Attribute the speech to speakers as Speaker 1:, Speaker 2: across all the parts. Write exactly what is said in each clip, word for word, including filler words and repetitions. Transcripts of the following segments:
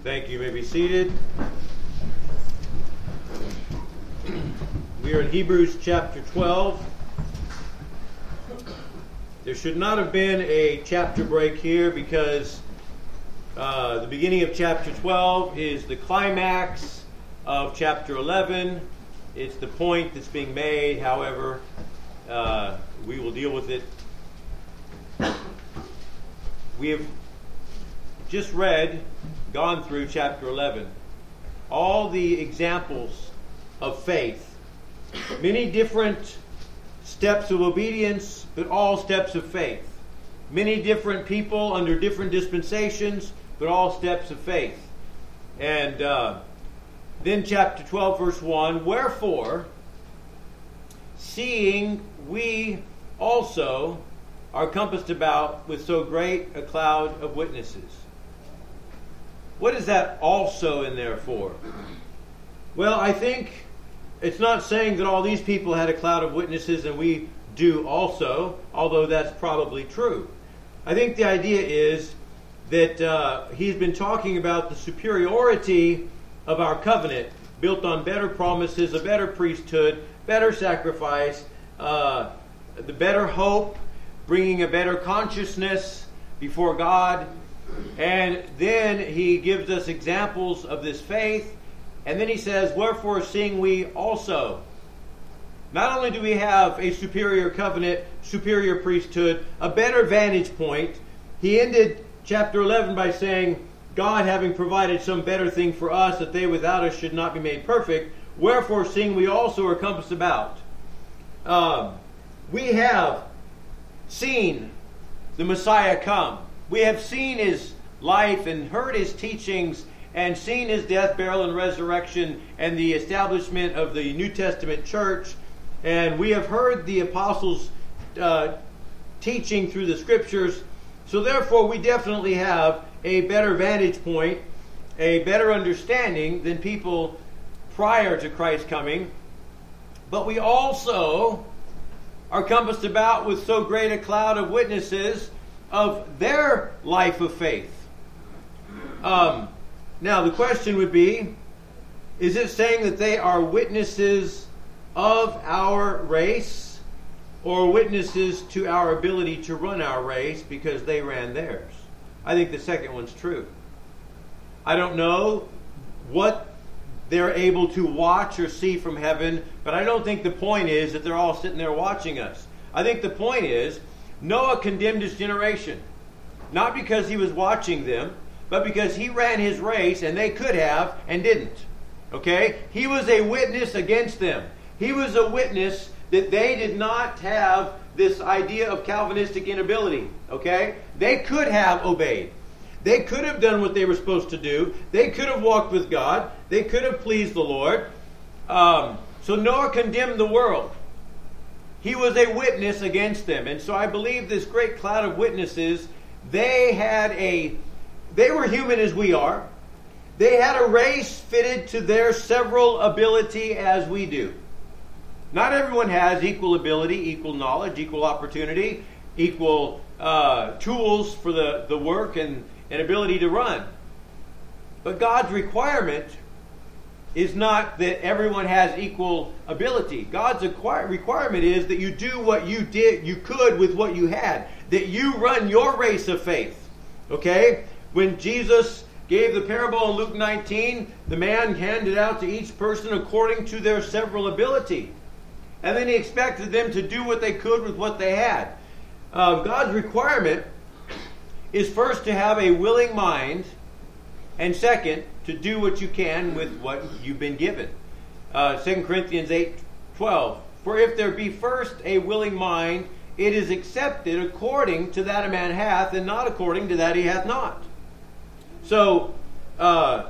Speaker 1: Thank you. You may be seated. We are in Hebrews chapter twelve. There should not have been a chapter break here because uh, the beginning of chapter twelve is the climax of chapter eleven. It's the point that's being made. However, uh, we will deal with it. We have just read, gone through chapter eleven. All the examples of faith. Many different steps of obedience, but all steps of faith. Many different people under different dispensations, but all steps of faith. And uh, then chapter twelve, verse one, wherefore, seeing we also are compassed about with so great a cloud of witnesses. What is that also in there for? Well, I think it's not saying that all these people had a cloud of witnesses and we do also, although that's probably true. I think the idea is that uh, he's been talking about the superiority of our covenant, built on better promises, a better priesthood, better sacrifice, uh, the better hope, bringing a better consciousness before God. And then he gives us examples of this faith. And then he says, wherefore seeing we also. Not only do we have a superior covenant, superior priesthood, a better vantage point. He ended chapter eleven by saying, God having provided some better thing for us, that they without us should not be made perfect. Wherefore seeing we also are compassed about. Um, we have seen the Messiah come. We have seen his life and heard his teachings and seen his death, burial, and resurrection and the establishment of the New Testament church. And we have heard the apostles' uh, teaching through the scriptures. So therefore we definitely have a better vantage point, a better understanding than people prior to Christ's coming. But we also are compassed about with so great a cloud of witnesses of their life of faith. Um, now the question would be, is it saying that they are witnesses of our race or witnesses to our ability to run our race because they ran theirs? I think the second one's true. I don't know what they're able to watch or see from heaven, but I don't think the point is that they're all sitting there watching us. I think the point is Noah condemned his generation, not because he was watching them, but because he ran his race and they could have and didn't. Okay? He was a witness against them. He was a witness that they did not have this idea of Calvinistic inability. Okay? They could have obeyed. They could have done what they were supposed to do. They could have walked with God. They could have pleased the Lord. Um, so Noah condemned the world. He was a witness against them. And so I believe this great cloud of witnesses, they had a, they were human as we are. They had a race fitted to their several ability as we do. Not everyone has equal ability, equal knowledge, equal opportunity, equal uh, tools for the, the work and, and ability to run. But God's requirement is not that everyone has equal ability. God's requirement is that you do what you did, you could with what you had. That you run your race of faith. Okay? When Jesus gave the parable in Luke nineteen, the man handed out to each person according to their several ability. And then he expected them to do what they could with what they had. Uh, God's requirement is first to have a willing mind, and second, to do what you can with what you've been given. Uh, Second Corinthians eight twelve. For if there be first a willing mind, it is accepted according to that a man hath, and not according to that he hath not. So, uh,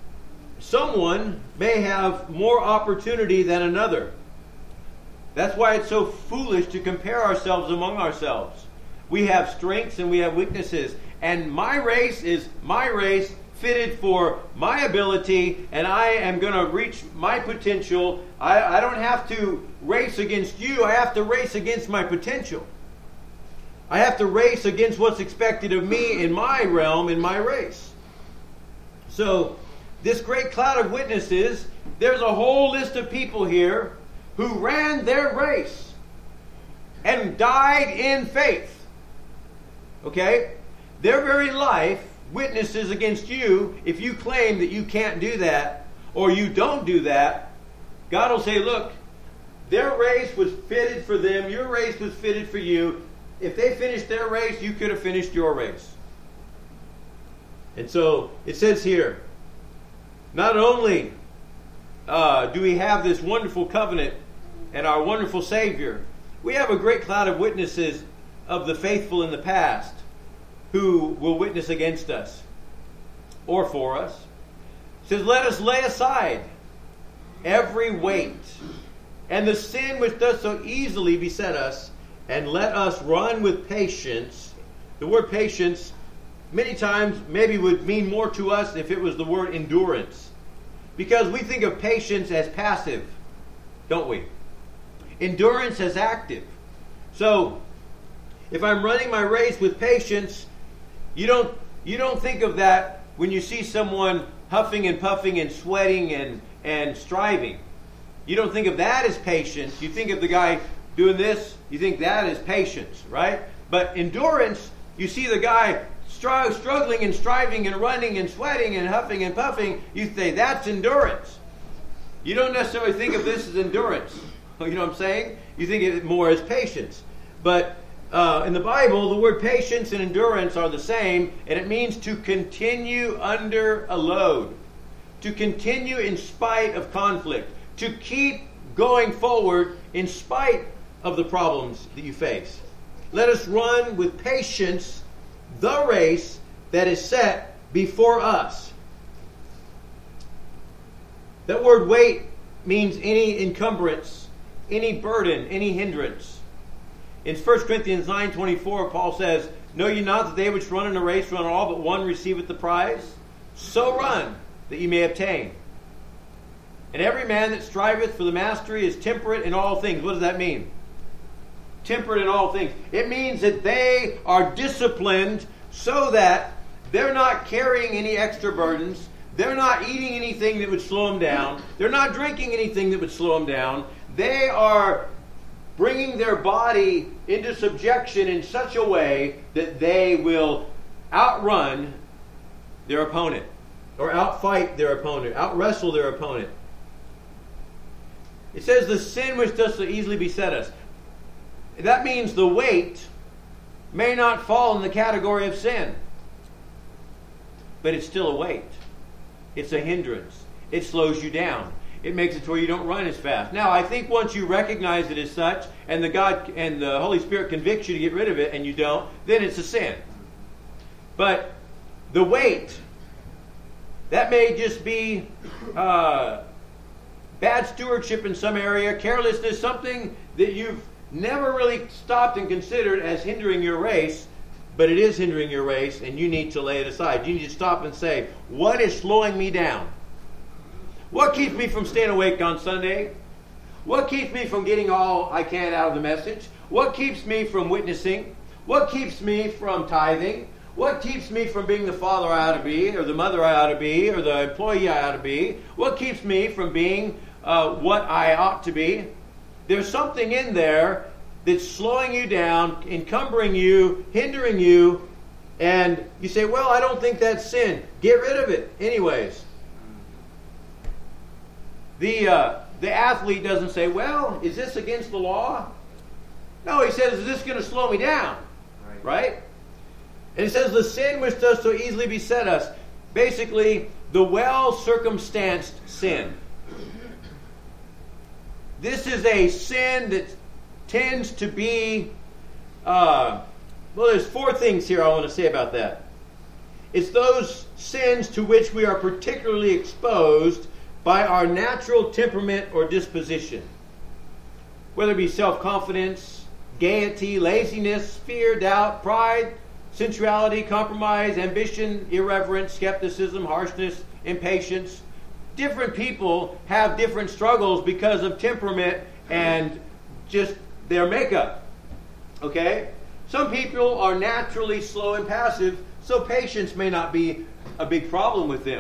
Speaker 1: someone may have more opportunity than another. That's why it's so foolish to compare ourselves among ourselves. We have strengths and we have weaknesses. And my race is my race, fitted for my ability, and I am going to reach my potential. I, I don't have to race against you. I have to race against my potential. I have to race against what's expected of me in my realm, in my race. So, this great cloud of witnesses, there's a whole list of people here who ran their race and died in faith. Okay? Their very life witnesses against you if you claim that you can't do that or you don't do that. God will say, look, their race was fitted for them. Your race was fitted for you. If they finished their race, you could have finished your race. And so it says here, not only uh, do we have this wonderful covenant and our wonderful Savior, we have a great cloud of witnesses of the faithful in the past who will witness against us or for us. It says, let us lay aside every weight and the sin which does so easily beset us, and let us run with patience. The word patience many times maybe would mean more to us if it was the word endurance. Because we think of patience as passive, don't we? Endurance as active. So, if I'm running my race with patience, you don't you don't think of that when you see someone huffing and puffing and sweating and, and striving. You don't think of that as patience. You think of the guy doing this, you think that is patience, right? But endurance, you see the guy str- struggling and striving and running and sweating and huffing and puffing, you say that's endurance. You don't necessarily think of this as endurance. You know what I'm saying? You think of it more as patience. But uh, in the Bible, the word patience and endurance are the same, and it means to continue under a load, to continue in spite of conflict, to keep going forward in spite of the problems that you face. Let us run with patience the race that is set before us. That word weight means any encumbrance, any burden, any hindrance. In First Corinthians nine twenty-four, Paul says, know ye not that they which run in a race run all, but one receiveth the prize? So run, that ye may obtain. And every man that striveth for the mastery is temperate in all things. What does that mean? Temperate in all things. It means that they are disciplined so that they're not carrying any extra burdens. They're not eating anything that would slow them down. They're not drinking anything that would slow them down. They are bringing their body into subjection in such a way that they will outrun their opponent or outfight their opponent, outwrestle their opponent. It says the sin which does so easily beset us. That means the weight may not fall in the category of sin, but it's still a weight. It's a hindrance. It slows you down. It makes it to where you don't run as fast. Now, I think once you recognize it as such, and the God and the Holy Spirit convicts you to get rid of it, and you don't, then it's a sin. But the weight, that may just be uh, bad stewardship in some area, carelessness, something that you've never really stopped and considered as hindering your race, but it is hindering your race, and you need to lay it aside. You need to stop and say, what is slowing me down? What keeps me from staying awake on Sunday? What keeps me from getting all I can out of the message? What keeps me from witnessing? What keeps me from tithing? What keeps me from being the father I ought to be, or the mother I ought to be, or the employee I ought to be? What keeps me from being uh, what I ought to be? There's something in there that's slowing you down, encumbering you, hindering you, and you say, well, I don't think that's sin. Get rid of it anyways. The, uh, the athlete doesn't say, well, is this against the law? No, he says, is this going to slow me down? Right. right? And it says, the sin which does so easily beset us. Basically, the well-circumstanced sin. This is a sin that tends to be, uh, well, there's four things here I want to say about that. It's those sins to which we are particularly exposed by our natural temperament or disposition. Whether it be self-confidence, gaiety, laziness, fear, doubt, pride, sensuality, compromise, ambition, irreverence, skepticism, harshness, impatience. Different people have different struggles because of temperament and just their makeup. Okay? Some people are naturally slow and passive, so patience may not be a big problem with them.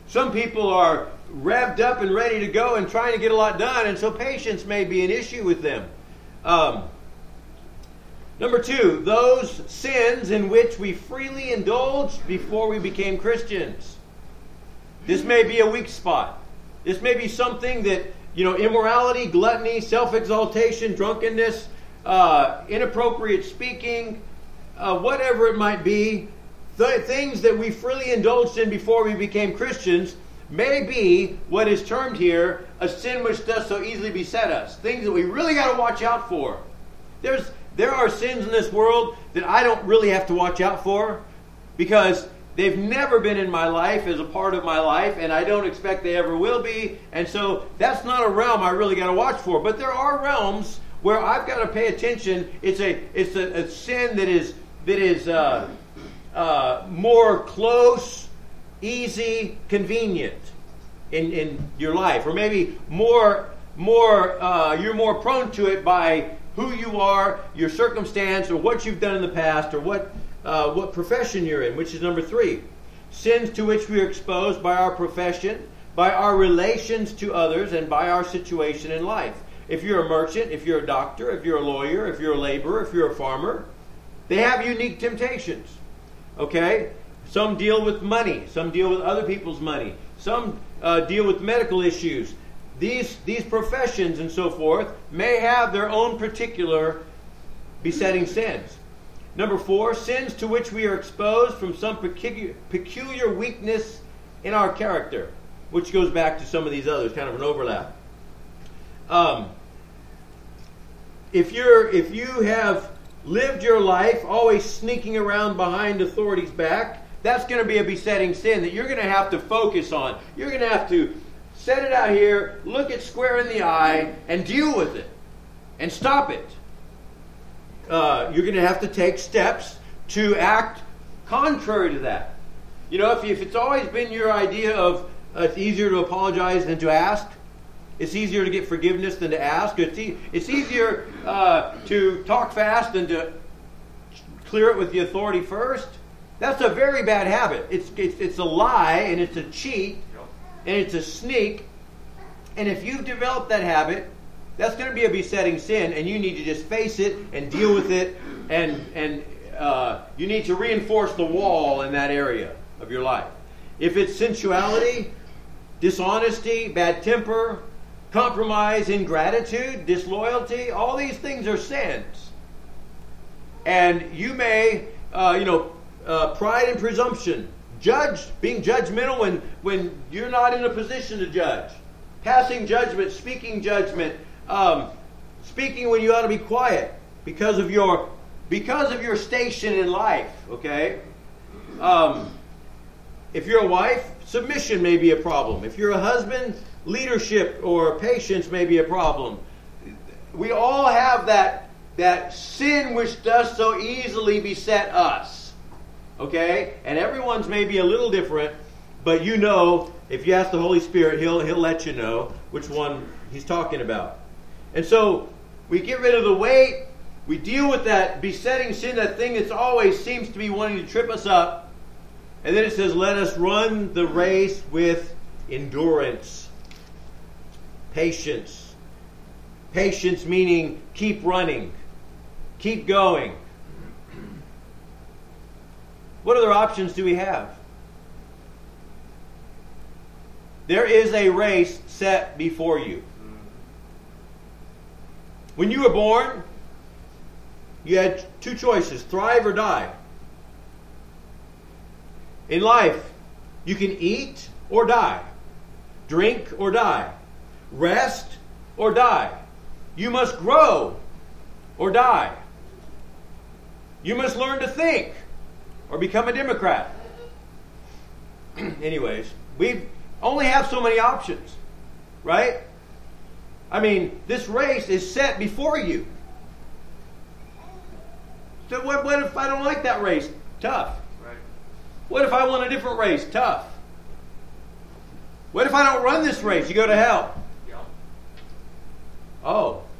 Speaker 1: Some people are revved up and ready to go and trying to get a lot done, and so patience may be an issue with them. Um, number two, those sins in which we freely indulged before we became Christians. This may be a weak spot. This may be something that, you know, immorality, gluttony, self-exaltation, drunkenness, uh, inappropriate speaking, uh, whatever it might be, the things that we freely indulged in before we became Christians may be what is termed here a sin which does so easily beset us. Things that we really got to watch out for. There's there are sins in this world that I don't really have to watch out for because they've never been in my life as a part of my life, and I don't expect they ever will be. And so that's not a realm I really got to watch for. But there are realms where I've got to pay attention. It's a it's a, a sin that is that is uh, uh, more close, easy, convenient in, in your life, or maybe more more uh, you're more prone to it by who you are, your circumstance, or what you've done in the past, or what uh, what profession you're in, which is number three. Sins to which we are exposed by our profession, by our relations to others, and by our situation in life. If you're a merchant, if you're a doctor, if you're a lawyer, if you're a laborer, if you're a farmer, they have unique temptations. Okay? Some deal with money. Some deal with other people's money. Some uh, deal with medical issues. These, these professions and so forth may have their own particular besetting sins. Number four, sins to which we are exposed from some peculiar, peculiar weakness in our character, which goes back to some of these others, kind of an overlap. Um, if you're, if you have lived your life always sneaking around behind authority's back, that's going to be a besetting sin that you're going to have to focus on. You're going to have to set it out here, look it square in the eye, and deal with it, and stop it. Uh, you're going to have to take steps to act contrary to that. You know, if, if it's always been your idea of uh, it's easier to apologize than to ask, it's easier to get forgiveness than to ask, it's, e- it's easier uh, to talk fast than to clear it with the authority first, that's a very bad habit. It's, it's, it's a lie, and it's a cheat, and it's a sneak. And if you've developed that habit, that's going to be a besetting sin, and you need to just face it and deal with it, and and uh, you need to reinforce the wall in that area of your life. If it's sensuality, dishonesty, bad temper, compromise, ingratitude, disloyalty, all these things are sins. And you may, uh, you know, uh, pride and presumption, judge, being judgmental when, when you're not in a position to judge, passing judgment, speaking judgment, um, speaking when you ought to be quiet because of your because of your station in life. Okay, um, if you're a wife, submission may be a problem. If you're a husband, leadership or patience may be a problem. We all have that that sin which does so easily beset us. Okay, and everyone's may be a little different, but you know, if you ask the Holy Spirit, He'll He'll let you know which one He's talking about. And so we get rid of the weight. We deal with that besetting sin, that thing that's always seems to be wanting to trip us up. And then it says, let us run the race with endurance. Patience. Patience meaning keep running. Keep going. What other options do we have? There is a race set before you. When you were born, you had two choices, thrive or die. In life, you can eat or die, drink or die, rest or die. You must grow or die. You must learn to think or become a Democrat. Anyways, we only have so many options, right? I mean, this race is set before you. So what, what if I don't like that race? Tough.
Speaker 2: Right.
Speaker 1: What if I want a different race? Tough. What if I don't run this race? You go to hell.
Speaker 2: Yeah.
Speaker 1: Oh.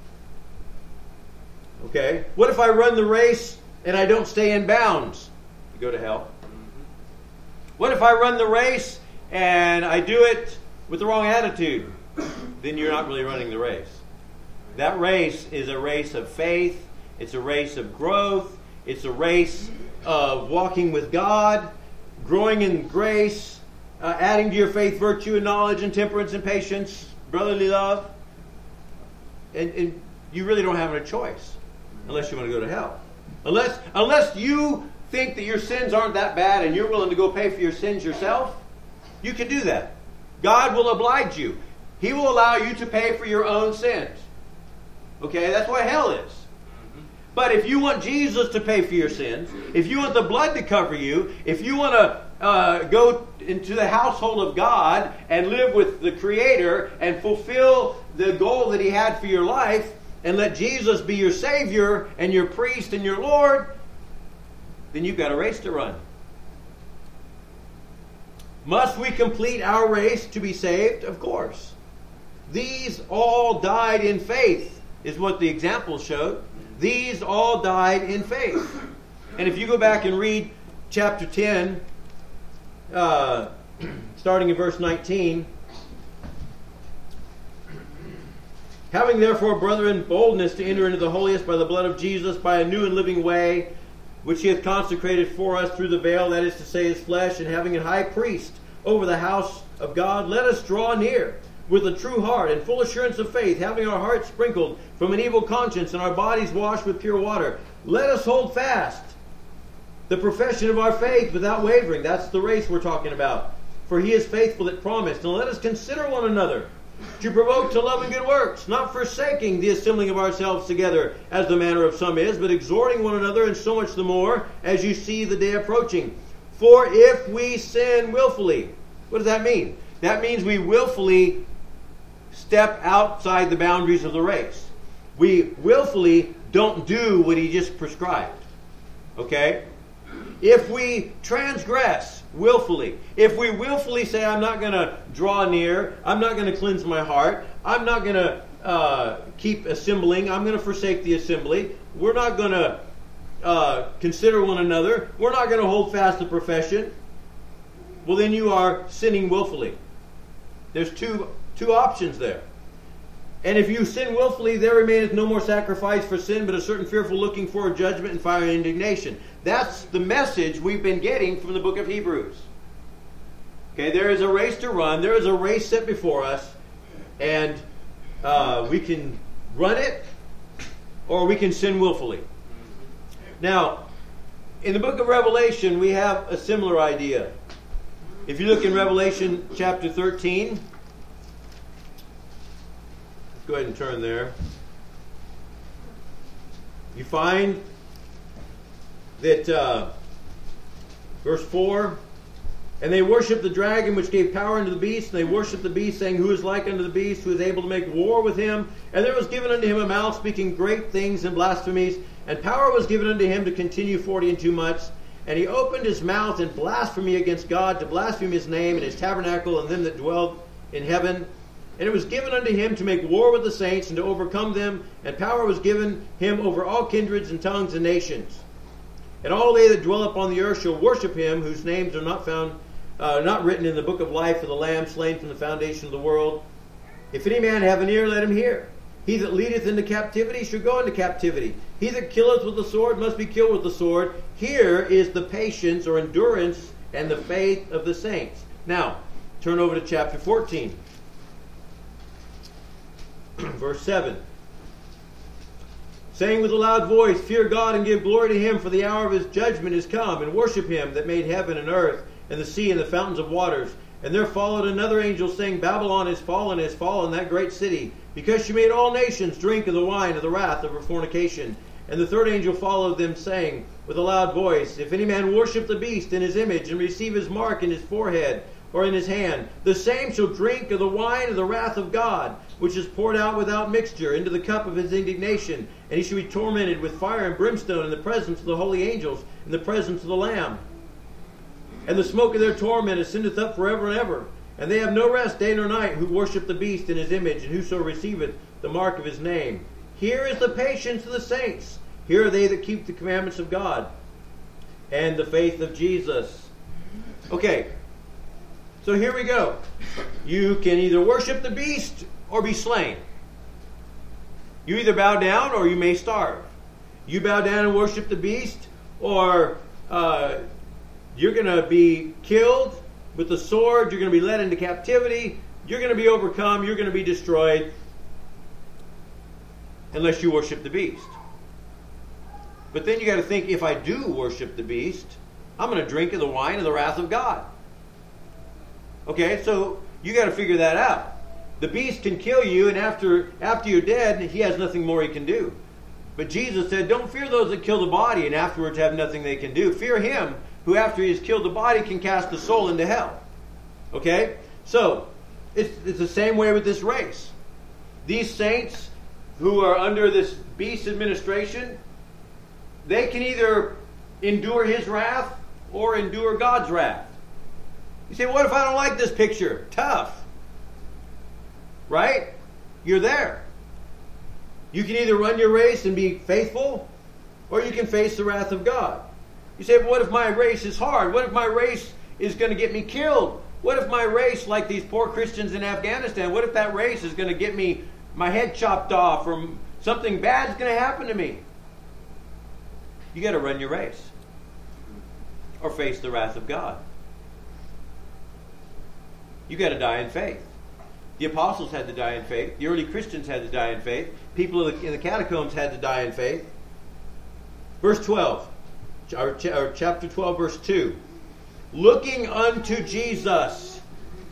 Speaker 1: Okay. What if I run the race and I don't stay in bounds? You go to hell.
Speaker 2: Mm-hmm.
Speaker 1: What if I run the race and I do it with the wrong attitude, then you're not really running the race. That race is a race of faith. It's a race of growth. It's a race of walking with God, growing in grace, uh, adding to your faith virtue and knowledge and temperance and patience, brotherly love. And, and you really don't have a choice unless you want to go to hell. Unless, unless you think that your sins aren't that bad and you're willing to go pay for your sins yourself, you can do that. God will oblige you. He will allow you to pay for your own sins. Okay, that's what hell is. But if you want Jesus to pay for your sins, if you want the blood to cover you, if you want to uh, go into the household of God and live with the Creator and fulfill the goal that He had for your life, and let Jesus be your Savior and your priest and your Lord, then you've got a race to run. Must we complete our race to be saved? Of course. These all died in faith, is what the example showed. These all died in faith. And if you go back and read chapter ten, uh, starting in verse nineteen, having therefore, brethren, boldness to enter into the holiest by the blood of Jesus, by a new and living way, which He hath consecrated for us through the veil, that is to say, His flesh, and having a high priest over the house of God, let us draw near with a true heart and full assurance of faith, having our hearts sprinkled from an evil conscience and our bodies washed with pure water. Let us hold fast the profession of our faith without wavering. That's the race we're talking about. For He is faithful that promised. And let us consider one another to provoke to love and good works, not forsaking the assembling of ourselves together, as the manner of some is, but exhorting one another, and so much the more as you see the day approaching. For if we sin willfully, what does that mean? That means we willfully step outside the boundaries of the race. We willfully don't do what He just prescribed. Okay? If we transgress willfully, if we willfully say, I'm not going to draw near, I'm not going to cleanse my heart, I'm not going to uh, keep assembling, I'm going to forsake the assembly, we're not going to uh, consider one another, we're not going to hold fast the profession, well then you are sinning willfully. There's two two options there. And if you sin willfully, there remaineth no more sacrifice for sin, but a certain fearful looking for judgment and fire and indignation. That's the message we've been getting from the book of Hebrews. Okay, there is a race to run. There is a race set before us. And uh, we can run it, or we can sin willfully. Now, in the book of Revelation, we have a similar idea. If you look in Revelation chapter thirteen, go ahead and turn there. You find that uh, verse four, and they worship the dragon which gave power unto the beast, and they worship the beast, saying, Who is like unto the beast, who is able to make war with him? And there was given unto him a mouth speaking great things and blasphemies, and power was given unto him to continue forty and two months. And he opened his mouth in blasphemy against God, to blaspheme His name and His tabernacle and them that dwell in heaven. And it was given unto him to make war with the saints and to overcome them. And power was given him over all kindreds and tongues and nations. And all they that dwell upon the earth shall worship him, whose names are not found, uh, not written in the book of life of the Lamb slain from the foundation of the world. If any man have an ear, let him hear. He that leadeth into captivity shall go into captivity. He that killeth with the sword must be killed with the sword. Here is the patience or endurance and the faith of the saints. Now, turn over to chapter fourteen. Verse seven. Saying with a loud voice, Fear God and give glory to Him, for the hour of His judgment is come, and worship Him that made heaven and earth, and the sea and the fountains of waters. And there followed another angel, saying, Babylon is fallen, is fallen, that great city, because she made all nations drink of the wine of the wrath of her fornication. And the third angel followed them, saying with a loud voice, If any man worship the beast in his image, and receive his mark in his forehead or in his hand, the same shall drink of the wine of the wrath of God, which is poured out without mixture into the cup of His indignation. And he shall be tormented with fire and brimstone in the presence of the holy angels, in the presence of the Lamb. And the smoke of their torment ascendeth up forever and ever. And they have no rest day nor night, who worship the beast in his image, and whoso receiveth the mark of his name. Here is the patience of the saints. Here are they that keep the commandments of God and the faith of Jesus. Okay. So here we go. You can either worship the beast or be slain. You either bow down or you may starve. You bow down and worship the beast, or uh, you're going to be killed with the sword. You're going to be led into captivity. You're going to be overcome. You're going to be destroyed unless you worship the beast. But then you got to think, if I do worship the beast, I'm going to drink of the wine of the wrath of God. Okay, so you got to figure that out. The beast can kill you, and after after you're dead, he has nothing more he can do. But Jesus said, don't fear those that kill the body and afterwards have nothing they can do. Fear him who after he has killed the body can cast the soul into hell. Okay? So, it's, it's the same way with this race. These saints who are under this beast administration, they can either endure his wrath or endure God's wrath. You say, what if I don't like this picture? Tough. Right? You're there. You can either run your race and be faithful, or you can face the wrath of God. You say, but what if my race is hard? What if my race is going to get me killed? What if my race, like these poor Christians in Afghanistan, what if that race is going to get me my head chopped off, or something bad is going to happen to me? You got to run your race or face the wrath of God. You got to die in faith. The apostles had to die in faith. The early Christians had to die in faith. People in the catacombs had to die in faith. Verse twelve, or chapter twelve, verse two. Looking unto Jesus.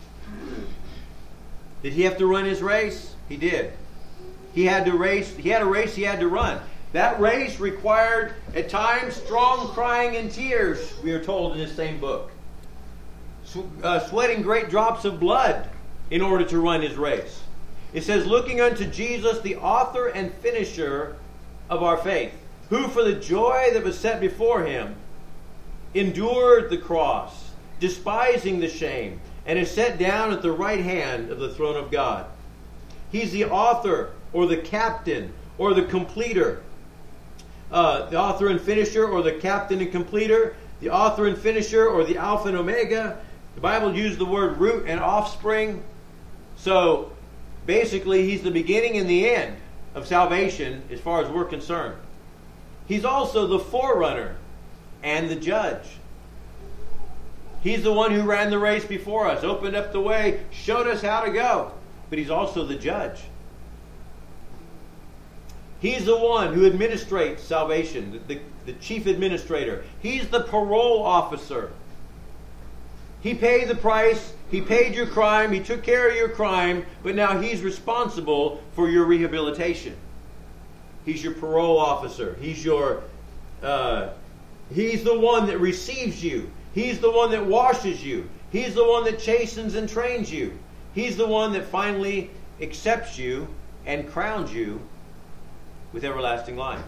Speaker 1: Did he have to run his race? He did. He had to race. He had a race he had to run. That race required at times strong crying and tears, we are told in this same book. Uh, sweating great drops of blood in order to run his race. It says, looking unto Jesus, the author and finisher of our faith, who for the joy that was set before him endured the cross, despising the shame, and is set down at the right hand of the throne of God. He's the author, or the captain, or the completer. Uh, the author and finisher, or the captain and completer. The author and finisher, or the Alpha and Omega. The Bible used the word root and offspring. So, basically, he's the beginning and the end of salvation as far as we're concerned. He's also the forerunner and the judge. He's the one who ran the race before us, opened up the way, showed us how to go. But he's also the judge. He's the one who administrates salvation, the, the, the chief administrator. He's the parole officer. He paid the price. He paid your crime. He took care of your crime. But now he's responsible for your rehabilitation. He's your parole officer. He's your, uh, he's the one that receives you. He's the one that washes you. He's the one that chastens and trains you. He's the one that finally accepts you and crowns you with everlasting life.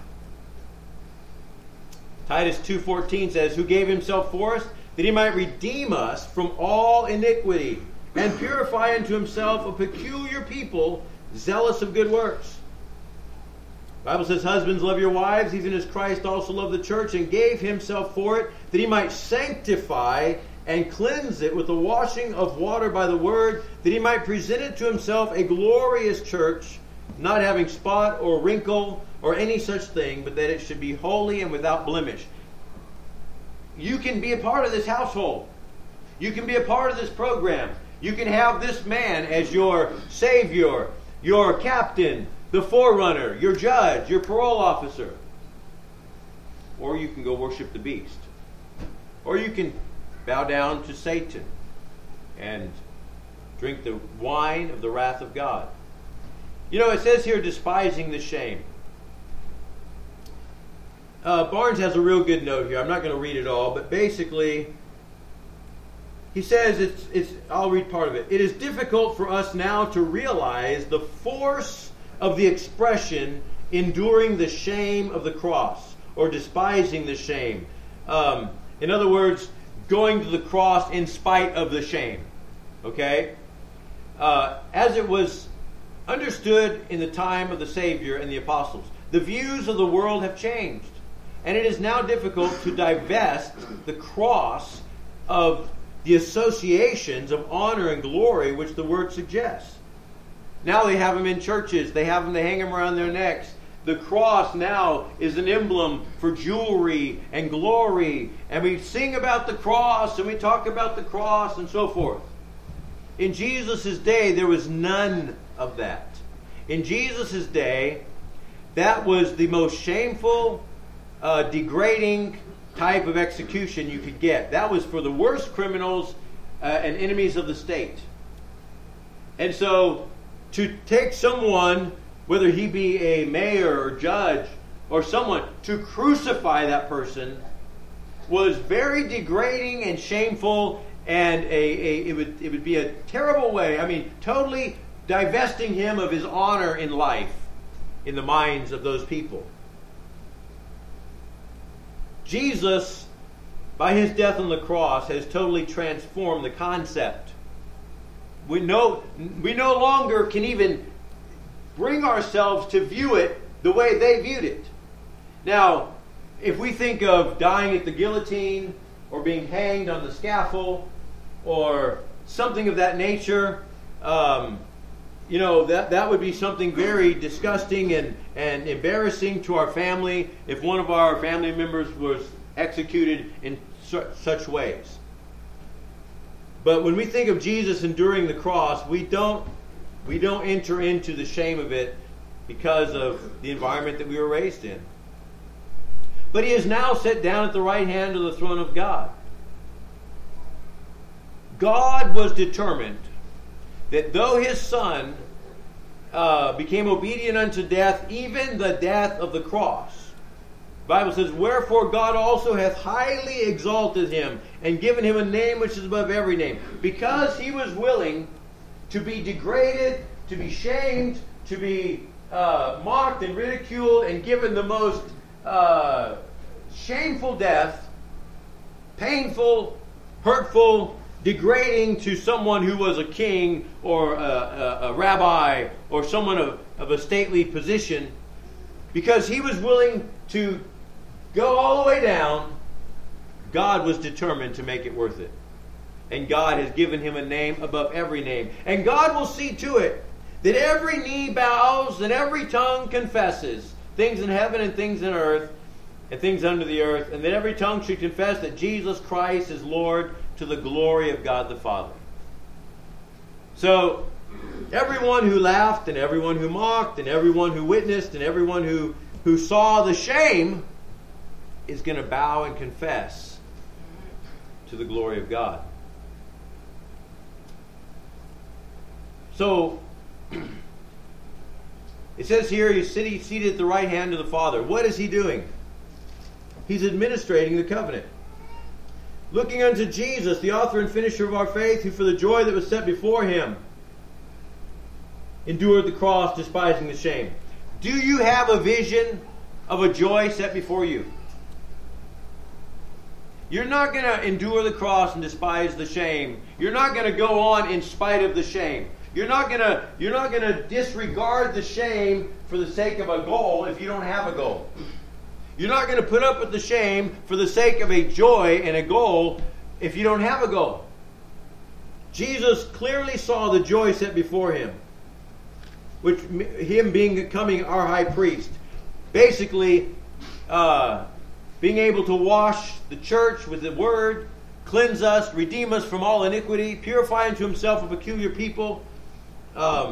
Speaker 1: Titus two fourteen says, who gave himself for us, that he might redeem us from all iniquity, and purify unto himself a peculiar people, zealous of good works. The Bible says, husbands, love your wives, even as Christ also loved the church, and gave himself for it, that he might sanctify and cleanse it with the washing of water by the word, that he might present it to himself a glorious church, not having spot or wrinkle or any such thing, but that it should be holy and without blemish. You can be a part of this household. You can be a part of this program. You can have this man as your Savior, your captain, the forerunner, your judge, your parole officer. Or you can go worship the beast. Or you can bow down to Satan and drink the wine of the wrath of God. You know, it says here, despising the shame. Uh, Barnes has a real good note here. I'm not going to read it all, but basically, he says, it's, it's, I'll read part of it. It is difficult for us now to realize the force of the expression enduring the shame of the cross, or despising the shame. Um, in other words, going to the cross in spite of the shame. Okay? Uh, as it was understood in the time of the Savior and the apostles, the views of the world have changed. And it is now difficult to divest the cross of the associations of honor and glory which the word suggests. Now they have them in churches. They have them, they hang them around their necks. The cross now is an emblem for jewelry and glory. And we sing about the cross and we talk about the cross and so forth. In Jesus' day, there was none of that. In Jesus' day, that was the most shameful, uh, degrading type of execution you could get. That was for the worst criminals uh, and enemies of the state. And so, to take someone, whether he be a mayor or judge or someone, to crucify that person was very degrading and shameful, and a, a it would it would be a terrible way. I mean, totally divesting him of his honor in life, in the minds of those people. Jesus, by his death on the cross, has totally transformed the concept. We no, we no longer can even bring ourselves to view it the way they viewed it. Now, if we think of dying at the guillotine, or being hanged on the scaffold, or something of that nature, um, you know, that, that would be something very disgusting and, and embarrassing to our family if one of our family members was executed in su- such ways. But when we think of Jesus enduring the cross, we don't we don't enter into the shame of it because of the environment that we were raised in. But he is now set down at the right hand of the throne of God. God was determined that though his Son uh, became obedient unto death, even the death of the cross, the Bible says, wherefore God also hath highly exalted him, and given him a name which is above every name. Because he was willing to be degraded, to be shamed, to be uh, mocked and ridiculed, and given the most uh, shameful death, painful, hurtful, degrading to someone who was a king or a, a, a rabbi or someone of, of a stately position, because he was willing to go all the way down, God was determined to make it worth it. And God has given him a name above every name. And God will see to it that every knee bows and every tongue confesses, things in heaven and things in earth and things under the earth, and that every tongue should confess that Jesus Christ is Lord, to the glory of God the Father. So, everyone who laughed and everyone who mocked and everyone who witnessed and everyone who, who saw the shame is going to bow and confess to the glory of God. So, it says here he's sitting, seated at the right hand of the Father. What is he doing? He's administrating the covenant. Looking unto Jesus, the author and finisher of our faith, who for the joy that was set before him endured the cross, despising the shame. Do you have a vision of a joy set before you? You're not going to endure the cross and despise the shame. You're not going to go on in spite of the shame. You're not going to you're not going to disregard the shame for the sake of a goal if you don't have a goal. You're not going to put up with the shame for the sake of a joy and a goal if you don't have a goal. Jesus clearly saw the joy set before him, which him being becoming our high priest. Basically, uh, being able to wash the church with the word, cleanse us, redeem us from all iniquity, purify unto himself a peculiar people. Um,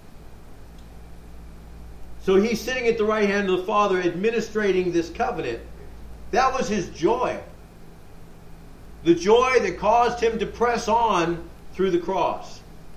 Speaker 1: so he's sitting at the right hand of the Father administrating this covenant. That was his joy. The joy that caused him to press on through the cross.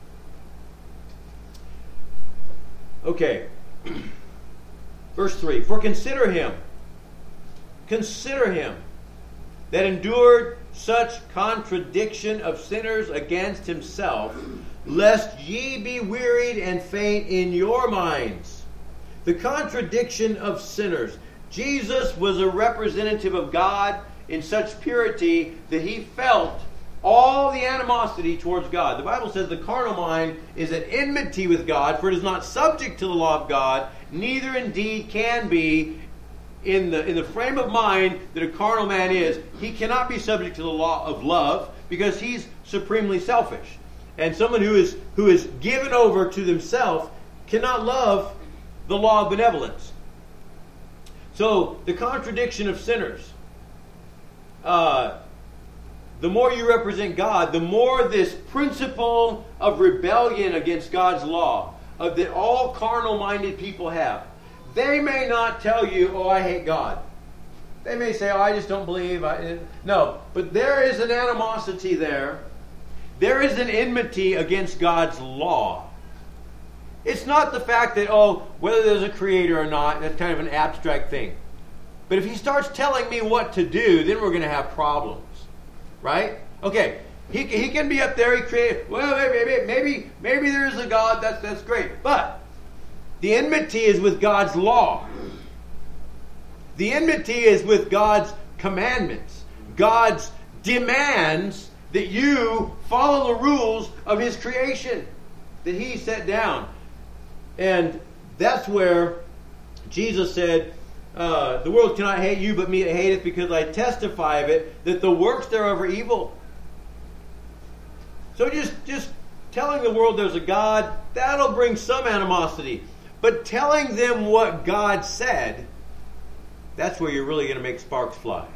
Speaker 1: Okay. Verse three. For consider him. Consider him that endured such contradiction of sinners against himself, lest ye be wearied and faint in your minds. The contradiction of sinners. Jesus was a representative of God in such purity that he felt all the animosity towards God. The Bible says the carnal mind is at enmity with God, for it is not subject to the law of God, neither indeed can be. In the, in the frame of mind that a carnal man is, he cannot be subject to the law of love, because he's supremely selfish. And someone who is who is given over to themselves cannot love the law of benevolence. So the contradiction of sinners. Uh, the more you represent God, the more this principle of rebellion against God's law, of that all carnal-minded people have. They may not tell you, oh, I hate God. They may say, oh, I just don't believe. I, no, but there is an animosity there. There is an enmity against God's law. It's not the fact that, oh, whether there's a creator or not, that's kind of an abstract thing. But if he starts telling me what to do, then we're going to have problems. Right? Okay, he, he can be up there, he created, well, maybe, maybe, maybe there is a God, that's, that's great. But the enmity is with God's law. The enmity is with God's commandments. God's demands that you follow the rules of his creation that he set down. And that's where Jesus said, uh, the world cannot hate you, but me it hateth, because I testify of it, that the works thereof are evil. So just, just telling the world there's a God, that'll bring some animosity. But telling them what God said, that's where you're really going to make sparks fly.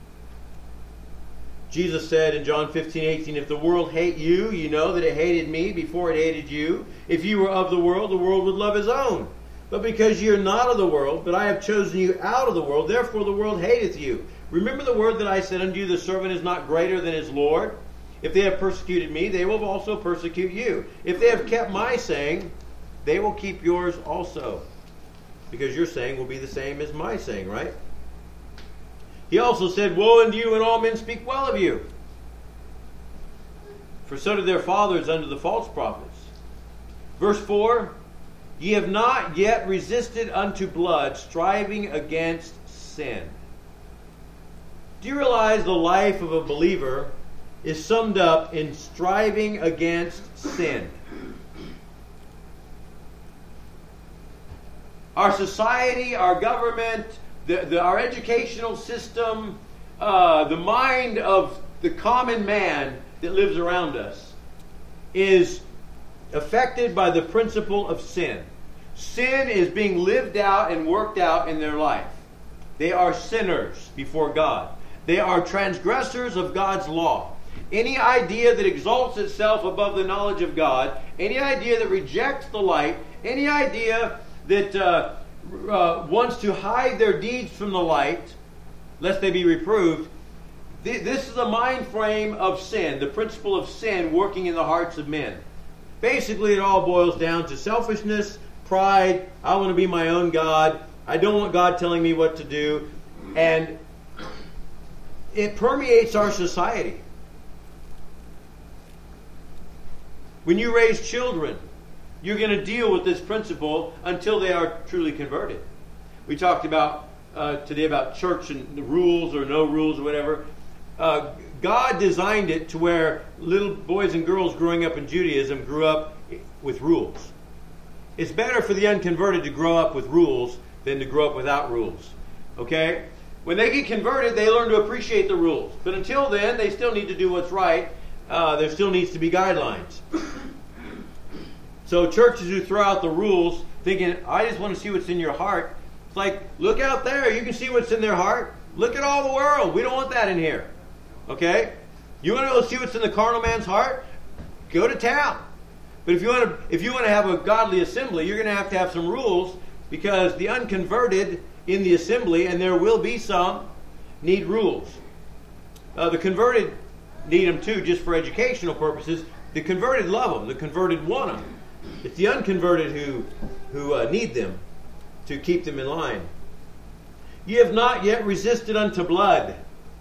Speaker 1: Jesus said in John fifteen eighteen, if the world hate you, you know that it hated me before it hated you. If you were of the world, the world would love his own. But because you are not of the world, but I have chosen you out of the world, therefore the world hateth you. Remember the word that I said unto you, the servant is not greater than his Lord. If they have persecuted me, they will also persecute you. If they have kept my saying, they will keep yours also. Because your saying will be the same as my saying, right? He also said, woe unto you when all men speak well of you. For so did their fathers unto the false prophets. Verse four, ye have not yet resisted unto blood, striving against sin. Do you realize the life of a believer is summed up in striving against sin? Our society, our government, the, the, our educational system, uh, the mind of the common man that lives around us is affected by the principle of sin. Sin is being lived out and worked out in their life. They are sinners before God. They are transgressors of God's law. Any idea that exalts itself above the knowledge of God, any idea that rejects the light, any idea that uh, uh, wants to hide their deeds from the light, lest they be reproved, th- this is the mind frame of sin, the principle of sin working in the hearts of men. Basically, it all boils down to selfishness, pride. I want to be my own God. I don't want God telling me what to do. And it permeates our society. When you raise children, you're going to deal with this principle until they are truly converted. We talked about uh, today about church and the rules or no rules or whatever. Uh, God designed it to where little boys and girls growing up in Judaism grew up with rules. It's better for the unconverted to grow up with rules than to grow up without rules. Okay? When they get converted, they learn to appreciate the rules. But until then, they still need to do what's right. Uh, there still needs to be guidelines. So churches who throw out the rules thinking, I just want to see what's in your heart. It's like, look out there. You can see what's in their heart. Look at all the world. We don't want that in here. Okay? You want to go see what's in the carnal man's heart? Go to town. But if you want to, if you want to have a godly assembly, you're going to have to have some rules, because the unconverted in the assembly, and there will be some, need rules. Uh, the converted need them too, just for educational purposes. The converted love them. The converted want them. It's the unconverted who, who uh, need them to keep them in line. Ye have not yet resisted unto blood.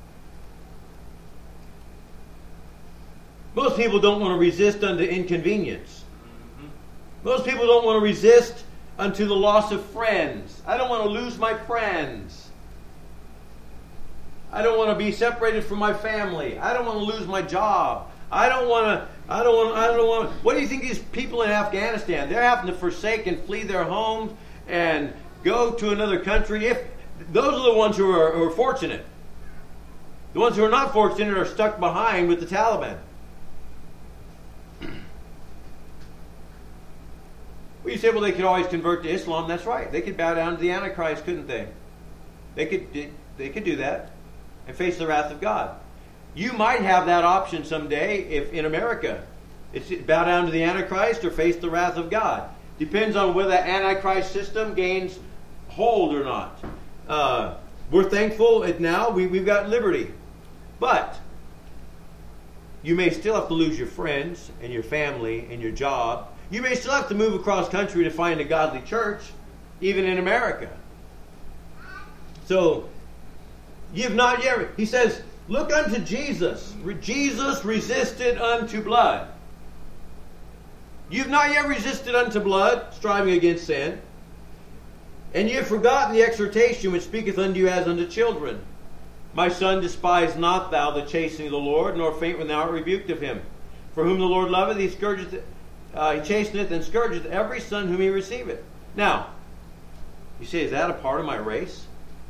Speaker 1: Most people don't want to resist unto inconvenience. Most people don't want to resist unto the loss of friends. I don't want to lose my friends. I don't want to be separated from my family. I don't want to lose my job. I don't want to, I don't want, I don't want, what do you think these people in Afghanistan, they're having to forsake and flee their homes and go to another country? If those are the ones who are, who are fortunate. The ones who are not forced in it are stuck behind with the Taliban. Well, you say, well, they could always convert to Islam. That's right. They could bow down to the Antichrist, couldn't they? They could, they could do that and face the wrath of God. You might have that option someday if in America. It's bow down to the Antichrist or face the wrath of God. Depends on whether the Antichrist system gains hold or not. Uh, we're thankful that now we, we've got liberty. But you may still have to lose your friends and your family and your job. You may still have to move across country to find a godly church, even in America. So, you've not yet... He says, look unto Jesus. Jesus resisted unto blood. You've not yet resisted unto blood, striving against sin. And ye have forgotten the exhortation which speaketh unto you as unto children. My son, despise not thou the chastening of the Lord, nor faint when thou art rebuked of him. For whom the Lord loveth, he scourgeth, uh, he chasteneth and scourgeth every son whom he receiveth. Now, you say, is that a part of my race?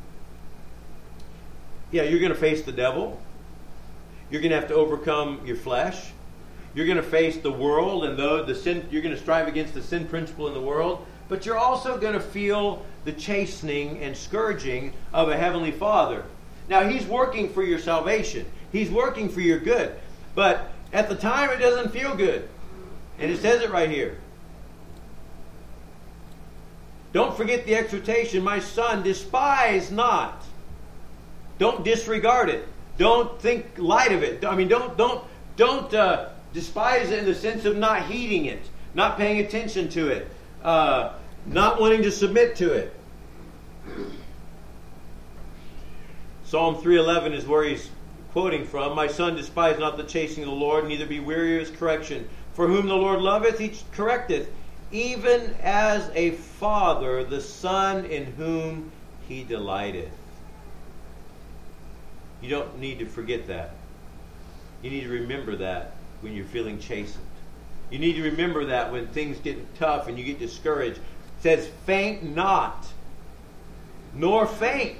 Speaker 1: Yeah, you're going to face the devil. You're going to have to overcome your flesh. You're going to face the world and the, the sin. You're going to strive against the sin principle in the world. But you're also going to feel the chastening and scourging of a heavenly Father. Now, He's working for your salvation. He's working for your good. But at the time, it doesn't feel good. And it says it right here. Don't forget the exhortation, my son, despise not. Don't disregard it. Don't think light of it. I mean, don't don't don't uh, despise it in the sense of not heeding it, not paying attention to it, uh, not wanting to submit to it. Psalm three eleven is where he's quoting from. My son, despise not the chastening of the Lord, neither be weary of his correction. For whom the Lord loveth, he correcteth, even as a father the son in whom he delighteth. You don't need to forget that. You need to remember that when you're feeling chastened. You need to remember that when things get tough and you get discouraged. It says, faint not, nor faint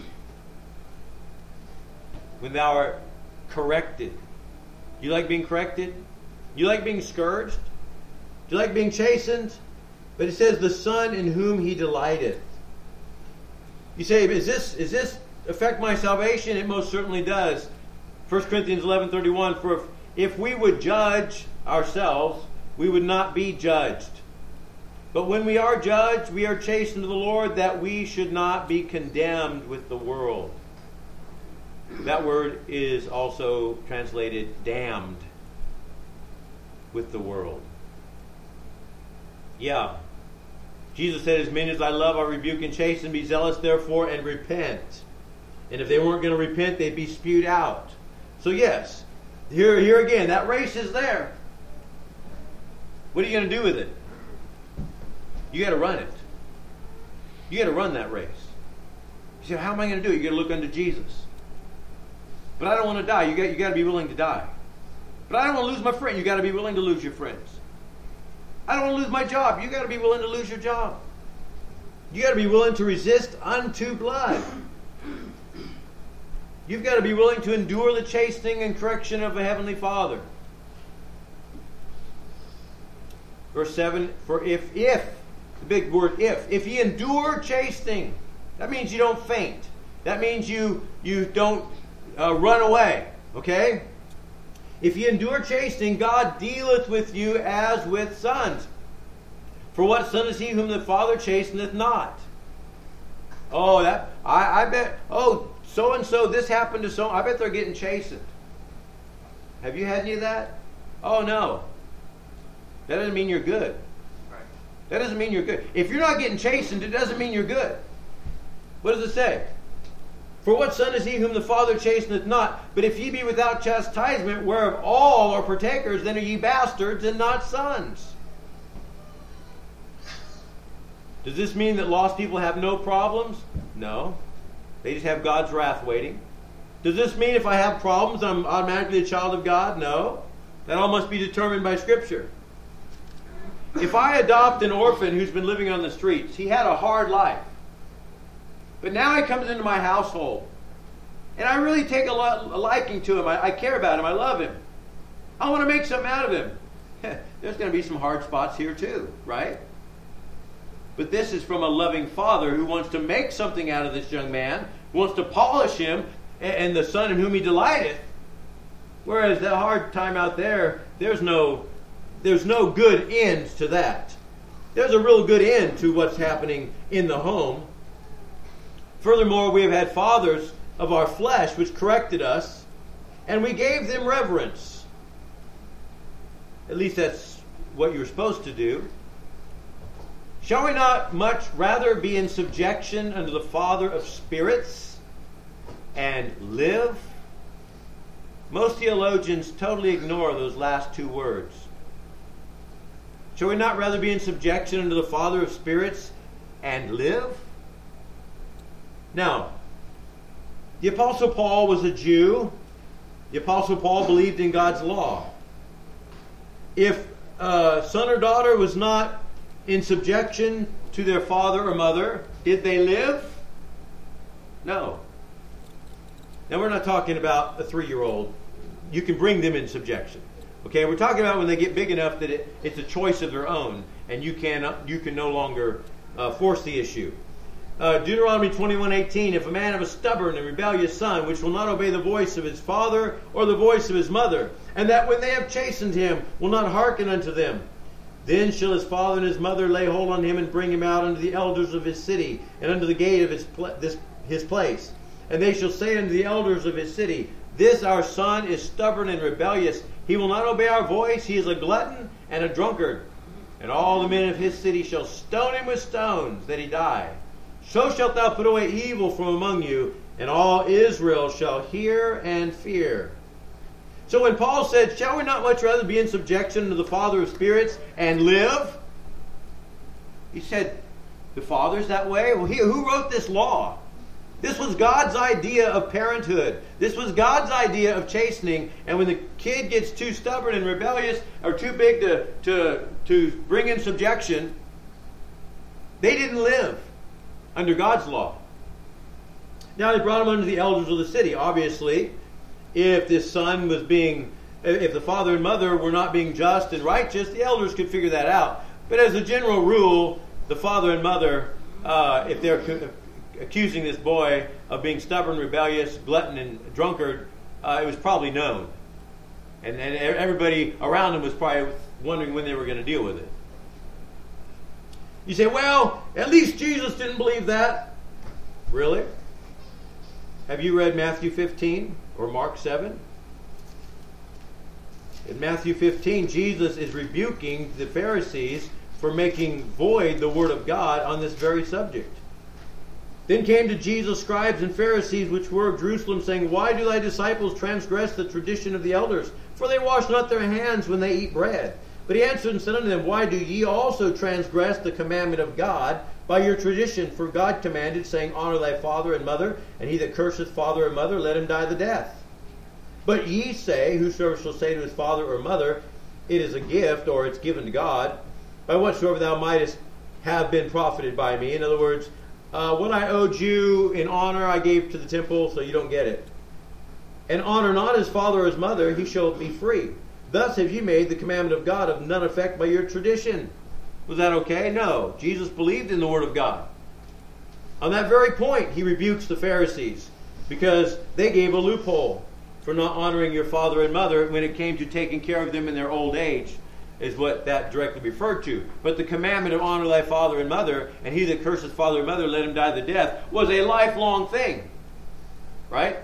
Speaker 1: when thou art corrected. You like being corrected? You like being scourged? Do you like being chastened? But it says, the Son in whom he delighteth. You say, is this, is this affect my salvation? It most certainly does. First Corinthians eleven thirty-one, for if, if we would judge ourselves, we would not be judged. But when we are judged, we are chastened to the Lord, that we should not be condemned with the world. That word is also translated damned with the world. Yeah. Jesus said, as many as I love, I rebuke and chasten. Be zealous, therefore, and repent. And if they weren't going to repent, they'd be spewed out. So yes, here, here again, that race is there. What are you going to do with it? You got to run it. You got to run that race. You say, how am I going to do it? You got to look unto Jesus. But I don't want to die. You got, you got to be willing to die. But I don't want to lose my friend. You got to be willing to lose your friends. I don't want to lose my job. You got to be willing to lose your job. You got to be willing to resist unto blood. You've got to be willing to endure the chastening and correction of a heavenly Father. Verse seven, for if, if, the big word if, if ye endure chastening, that means you don't faint. That means you, you don't uh, run away. Okay? If ye endure chastening, God dealeth with you as with sons. For what son is he whom the Father chasteneth not? Oh, that I, I bet. Oh, so and so, this happened to so. I bet they're getting chastened. Have you had any of that? Oh no. That doesn't mean you're good. That doesn't mean you're good. If you're not getting chastened, it doesn't mean you're good. What does it say? For what son is he whom the Father chasteneth not? But if ye be without chastisement, whereof all are partakers, then are ye bastards and not sons. Does this mean that lost people have no problems? No. They just have God's wrath waiting. Does this mean if I have problems, I'm automatically a child of God? No. That all must be determined by Scripture. If I adopt an orphan who's been living on the streets, he had a hard life. But now he comes into my household. And I really take a, lot, a liking to him. I, I care about him. I love him. I want to make something out of him. There's going to be some hard spots here too, right? But this is from a loving father who wants to make something out of this young man, wants to polish him, and the son in whom he delighteth. Whereas the hard time out there, there's no, there's no good end to that. There's a real good end to what's happening in the home. Furthermore, we have had fathers of our flesh which corrected us, and we gave them reverence. At least that's what you're supposed to do. Shall we not much rather be in subjection unto the Father of spirits and live? Most theologians totally ignore those last two words. Shall we not rather be in subjection unto the Father of spirits and live? Now, the Apostle Paul was a Jew. The Apostle Paul believed in God's law. If a son or daughter was not in subjection to their father or mother, did they live? No. Now, we're not talking about a three-year-old. You can bring them in subjection. Okay, we're talking about when they get big enough that it, it's a choice of their own, and you can you can no longer uh, force the issue. Uh, Deuteronomy twenty-one eighteen, if a man have a stubborn and rebellious son, which will not obey the voice of his father or the voice of his mother, and that when they have chastened him will not hearken unto them, then shall his father and his mother lay hold on him and bring him out unto the elders of his city and unto the gate of his pl- this his place. And they shall say unto the elders of his city, this our son is stubborn and rebellious. He will not obey our voice. He is a glutton and a drunkard. And all the men of his city shall stone him with stones, that he die. So shalt thou put away evil from among you, and all Israel shall hear and fear. So when Paul said, shall we not much rather be in subjection to the Father of spirits and live? He said, the Father's that way? Well, he, who wrote this law? This was God's idea of parenthood. This was God's idea of chastening. And when the kid gets too stubborn and rebellious or too big to, to, to bring in subjection, they didn't live under God's law. Now they brought him under the elders of the city. Obviously, if this son was being, if the father and mother were not being just and righteous, the elders could figure that out. But as a general rule, the father and mother, uh, if they're accusing this boy of being stubborn, rebellious, glutton, and drunkard, uh, it was probably known. And, and everybody around him was probably wondering when they were going to deal with it. You say, well, at least Jesus didn't believe that. Really? Have you read Matthew fifteen or Mark seven? In Matthew fifteen, Jesus is rebuking the Pharisees for making void the word of God on this very subject. Then came to Jesus scribes and Pharisees which were of Jerusalem, saying, why do thy disciples transgress the tradition of the elders? For they wash not their hands when they eat bread. But he answered and said unto them, why do ye also transgress the commandment of God by your tradition? For God commanded, saying, honor thy father and mother, and he that curseth father or mother, let him die the death. But ye say, whosoever shall say to his father or mother, it is a gift, or it's given to God, by whatsoever thou mightest have been profited by me. In other words, uh, what I owed you in honor I gave to the temple, so you don't get it. And honor not his father or his mother, he shall be free. Thus have ye made the commandment of God of none effect by your tradition. Was that okay? No. Jesus believed in the Word of God. On that very point, he rebukes the Pharisees because they gave a loophole for not honoring your father and mother when it came to taking care of them in their old age, is what that directly referred to. But the commandment of honor thy father and mother, and he that curseth father and mother, let him die the death, was a lifelong thing. Right?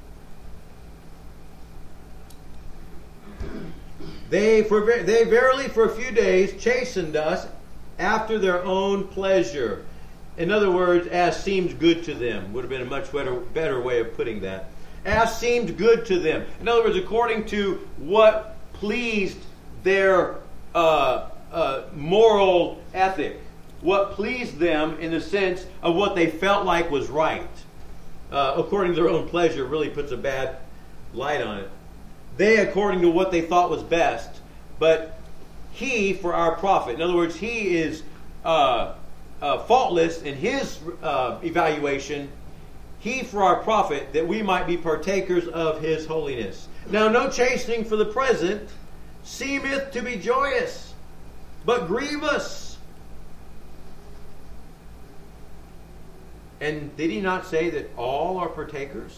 Speaker 1: They, for, they verily for a few days chastened us after their own pleasure. In other words, as seemed good to them. Would have been a much better, better way of putting that. As seemed good to them. In other words, according to what pleased their uh, uh, moral ethic. What pleased them in the sense of what they felt like was right. Uh, according to their own pleasure really puts a bad light on it. They according to what they thought was best, but he for our profit. In other words, he is uh, uh, faultless in his uh, evaluation. he for our profit, that we might be partakers of his holiness. Now no chastening for the present seemeth to be joyous, but grievous. And did he not say that all are partakers?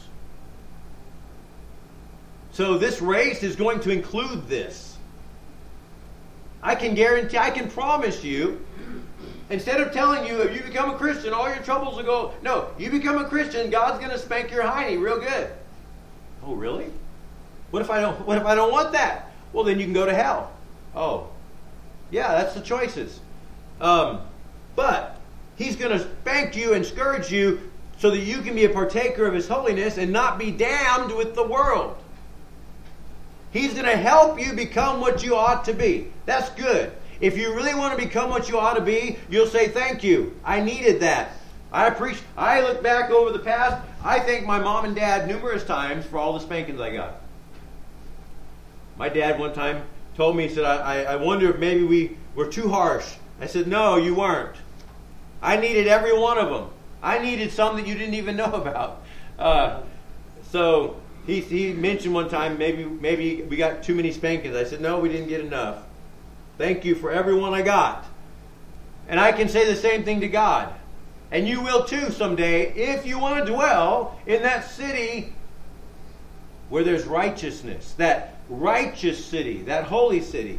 Speaker 1: So this race is going to include this. I can guarantee, I can promise you, instead of telling you if you become a Christian, all your troubles will go. No, you become a Christian, God's going to spank your hiney real good. Oh, really? What if I don't? What if I don't want that? Well, then you can go to hell. Oh, yeah, that's the choices. Um, but he's going to spank you and scourge you so that you can be a partaker of his holiness and not be damned with the world. He's going to help you become what you ought to be. That's good. If you really want to become what you ought to be, you'll say, thank you. I needed that. I appreciate. I look back over the past. I thank my mom and dad numerous times for all the spankings I got. My dad one time told me, he said, I, I wonder if maybe we were too harsh. I said, no, you weren't. I needed every one of them. I needed some that you didn't even know about. Uh, so he, he mentioned one time, maybe, maybe we got too many spankings. I said, no, we didn't get enough. Thank you for every one I got. And I can say the same thing to God. And you will too someday if you want to dwell in that city where there's righteousness. That righteous city. That holy city.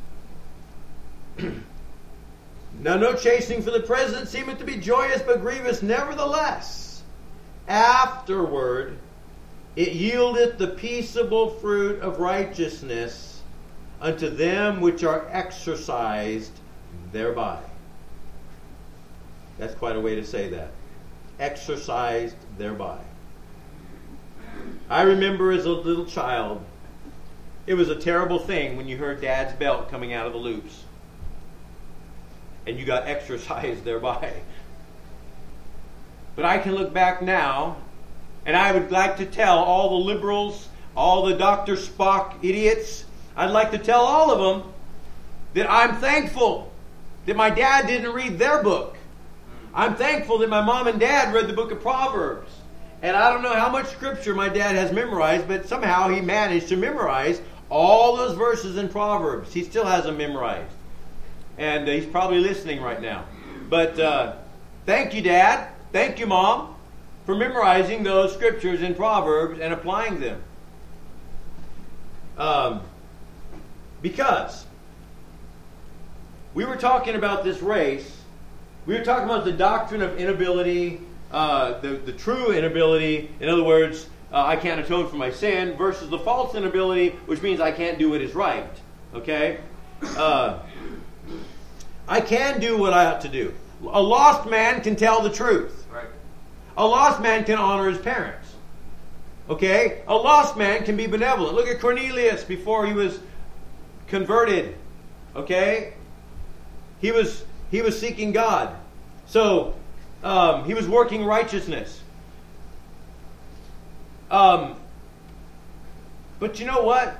Speaker 1: Now no chastening for the present seemeth to be joyous, but grievous. Nevertheless, afterward it yieldeth the peaceable fruit of righteousness unto them which are exercised thereby. That's quite a way to say that. Exercised thereby. I remember as a little child, it was a terrible thing when you heard Dad's belt coming out of the loops. And you got exercised thereby. But I can look back now, and I would like to tell all the liberals, all the Doctor Spock idiots, I'd like to tell all of them that I'm thankful that my dad didn't read their book. I'm thankful that my mom and dad read the book of Proverbs. And I don't know how much scripture my dad has memorized, but somehow he managed to memorize all those verses in Proverbs. He still has them memorized. And uh, he's probably listening right now. But uh, thank you, Dad. Thank you, Mom, for memorizing those scriptures in Proverbs and applying them. Um, because we were talking about this race. We were talking about the doctrine of inability, uh, the, the true inability. In other words, uh, I can't atone for my sin, versus the false inability, which means I can't do what is right. Okay? Uh, I can do what I ought to do. A lost man can tell the truth.
Speaker 2: Right.
Speaker 1: A lost man can honor his parents. Okay? A lost man can be benevolent. Look at Cornelius before he was converted. Okay? He was he was seeking God. So, um, he was working righteousness. Um, but you know what?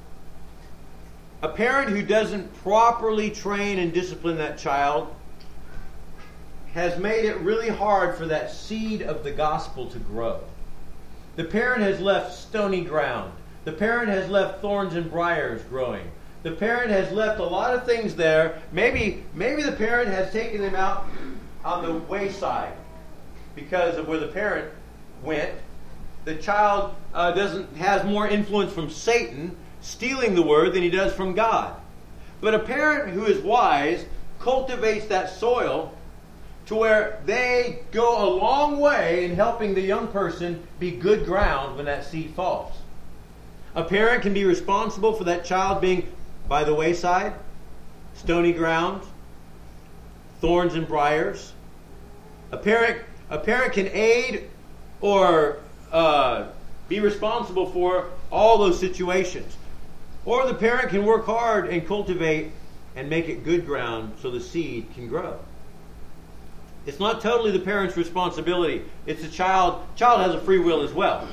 Speaker 1: A parent who doesn't properly train and discipline that child has made it really hard for that seed of the gospel to grow. The parent has left stony ground. The parent has left thorns and briars growing. The parent has left a lot of things there. Maybe, maybe the parent has taken them out on the wayside because of where the parent went. The child uh, doesn't has more influence from Satan stealing the word than he does from God. But a parent who is wise cultivates that soil to where they go a long way in helping the young person be good ground when that seed falls. A parent can be responsible for that child being by the wayside, stony ground, thorns and briars. A parent, a parent can aid or uh, be responsible for all those situations. Or the parent can work hard and cultivate and make it good ground so the seed can grow. It's not totally the parent's responsibility. It's the child. Child has a free will as well.